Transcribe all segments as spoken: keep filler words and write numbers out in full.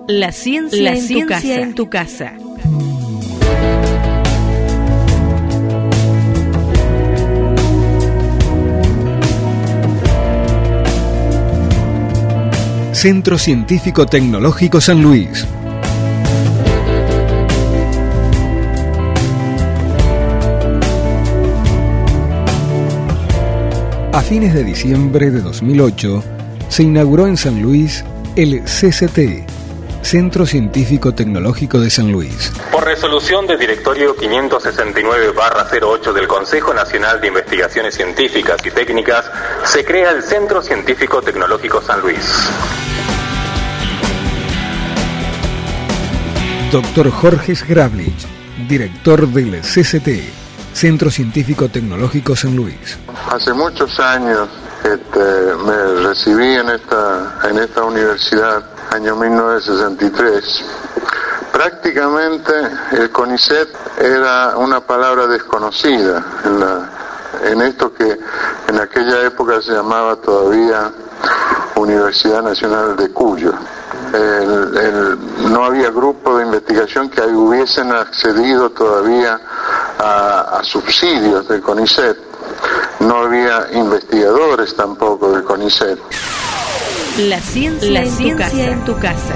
La ciencia, La en, ciencia tu en tu casa. Centro Científico Tecnológico San Luis. A fines de diciembre de dos mil ocho, se inauguró en San Luis el C C T, Centro Científico Tecnológico de San Luis. Por resolución del Directorio quinientos sesenta y nueve barra cero ocho del Consejo Nacional de Investigaciones Científicas y Técnicas, se crea el Centro Científico Tecnológico San Luis. Doctor Jorge Grablich, director del C C T, Centro Científico Tecnológico San Luis. Hace muchos años este, me recibí en esta, en esta universidad, año mil novecientos sesenta y tres. Prácticamente el CONICET era una palabra desconocida en, la, en esto que en aquella época se llamaba todavía Universidad Nacional de Cuyo. El, el, no había grupo de investigación que hubiesen accedido todavía a, a subsidios del CONICET. No había investigadores tampoco del CONICET. La ciencia, La en, ciencia tu en tu casa.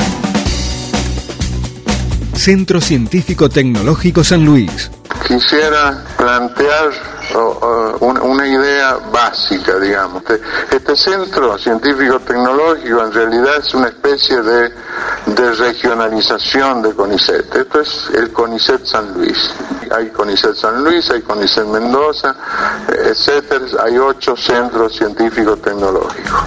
Centro Científico Tecnológico San Luis. Quisiera plantear uh, uh, una, una idea básica, digamos. Este, este Centro Científico Tecnológico en realidad es una especie de, de regionalización de CONICET. Esto es el CONICET San Luis. Hay CONICET San Luis, hay CONICET Mendoza, etcétera. Hay ocho centros científicos tecnológicos.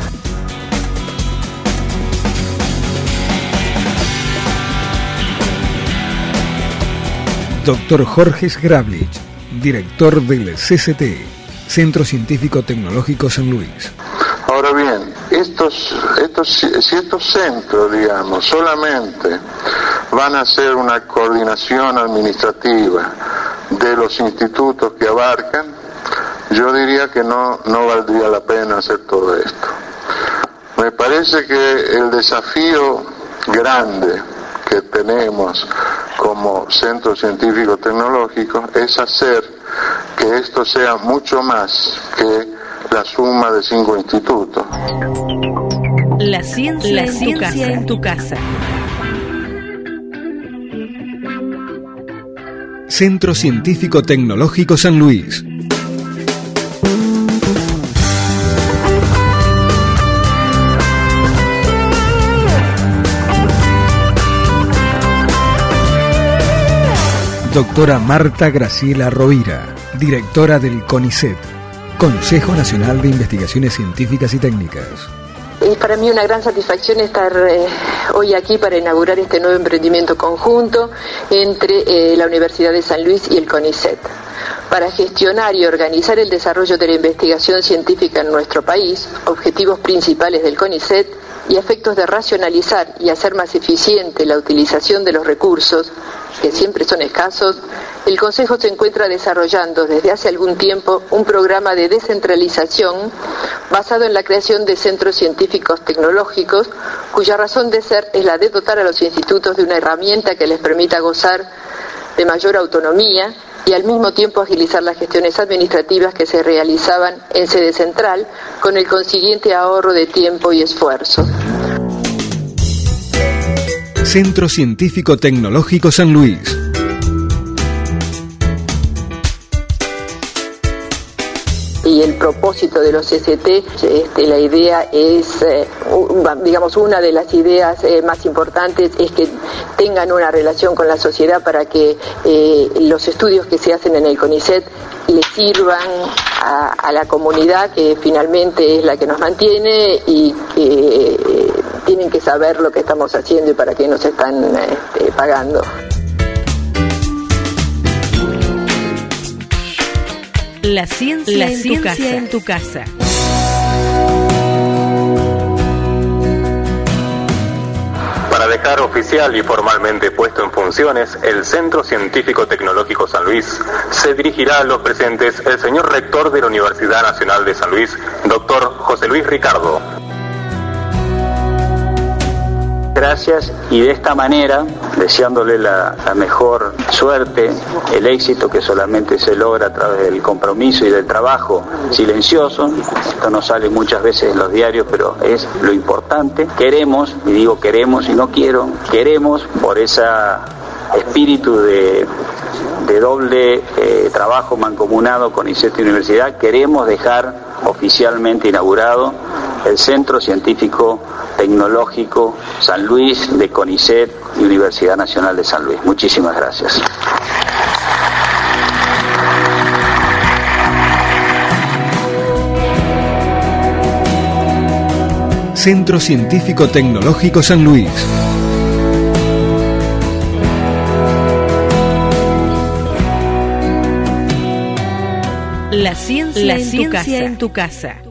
Doctor Jorge Grablich, director del C C T, Centro Científico Tecnológico San Luis. Ahora bien, estos, estos, si estos centros, digamos, solamente van a hacer una coordinación administrativa de los institutos que abarcan, yo diría que no, no valdría la pena hacer todo esto. Me parece que el desafío grande que tenemos como Centro Científico Tecnológico es hacer que esto sea mucho más que la suma de cinco institutos. La ciencia, La ciencia en tu casa. Centro Científico Tecnológico San Luis. Doctora Marta Graciela Rovira, directora del CONICET, Consejo Nacional de Investigaciones Científicas y Técnicas. Es para mí una gran satisfacción estar eh, hoy aquí para inaugurar este nuevo emprendimiento conjunto entre eh, la Universidad de San Luis y el CONICET, para gestionar y organizar el desarrollo de la investigación científica en nuestro país, objetivos principales del CONICET y a efectos de racionalizar y hacer más eficiente la utilización de los recursos, que siempre son escasos. El Consejo se encuentra desarrollando desde hace algún tiempo un programa de descentralización basado en la creación de centros científicos tecnológicos, cuya razón de ser es la de dotar a los institutos de una herramienta que les permita gozar de mayor autonomía y al mismo tiempo agilizar las gestiones administrativas que se realizaban en sede central, con el consiguiente ahorro de tiempo y esfuerzo. Centro Científico Tecnológico San Luis. Y el propósito de los C C T, este, la idea es, eh, digamos, una de las ideas eh, más importantes es que tengan una relación con la sociedad para que eh, los estudios que se hacen en el CONICET le sirvan a, a la comunidad, que finalmente es la que nos mantiene, y que eh, tienen que saber lo que estamos haciendo y para qué nos están este, pagando. La ciencia, La en, ciencia tu casa. en tu casa. Para dejar oficial y formalmente puesto en funciones el Centro Científico Tecnológico San Luis, se dirigirá a los presentes el señor rector de la Universidad Nacional de San Luis, doctor José Luis Ricardo. gracias, y de esta manera, deseándole la, la mejor suerte, el éxito que solamente se logra a través del compromiso y del trabajo silencioso. Esto no sale muchas veces en los diarios, pero es lo importante. Queremos, y digo queremos y no quiero, queremos por ese espíritu de, de doble eh, trabajo mancomunado con CONICET y Universidad, queremos dejar oficialmente inaugurado el Centro Científico Tecnológico San Luis de CONICET y Universidad Nacional de San Luis. Muchísimas gracias. Centro Científico Tecnológico San Luis. La ciencia, La ciencia en tu casa.